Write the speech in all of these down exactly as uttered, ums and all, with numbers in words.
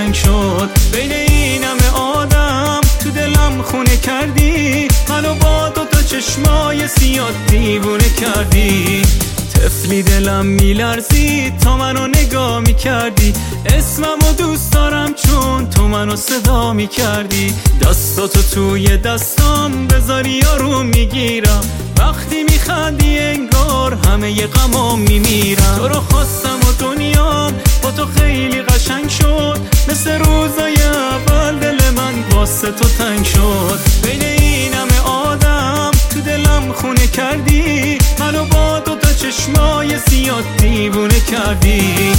قشنگ شد. بین این همه آدم تو دلم خونه کردی، منو با دوتا چشمای سیاه دیوونه کردی. طفلی دلم میلرزید تا منو نگاه میکردی، اسممو دوست دارم چون تو منو صدا میکردی. دستاتو توی دستام بذاری آروم میگیرم، وقتی میخندی انگار همه ی غمام میمیرم. تو رو خواستم و دنیام با تو خیلی قشنگ شد، مثل روزای اول دل من واسه تو تنگ شد. بین این همه آدم تو دلم خونه کردی، منو با دوتا چشمای سیاه دیوونه کردی.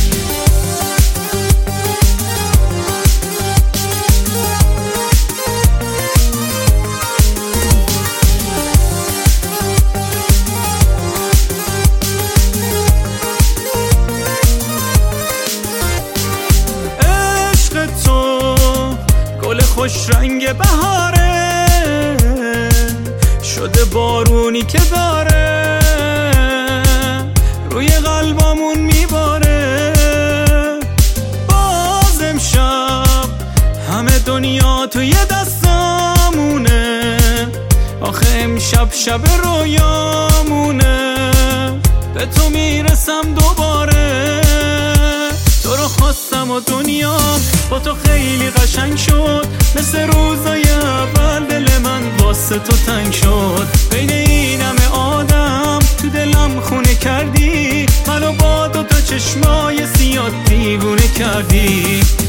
عشق تو گل خوش رنگ بهاره، شده بارونی که داره روی قلبامون میباره. باز امشب همه دنیا توی دستامونه، آخه امشب شب رویامونه. به تو میرسم دوباره، تو رو خواستم و دنیام با تو خیلی قشنگ شد، مثل روزای اول دل من واسه تو تنگ شد. بین این همه آدم تو دلم خونه کردی، منو با دوتا چشمای سیاه دیوونه کردی.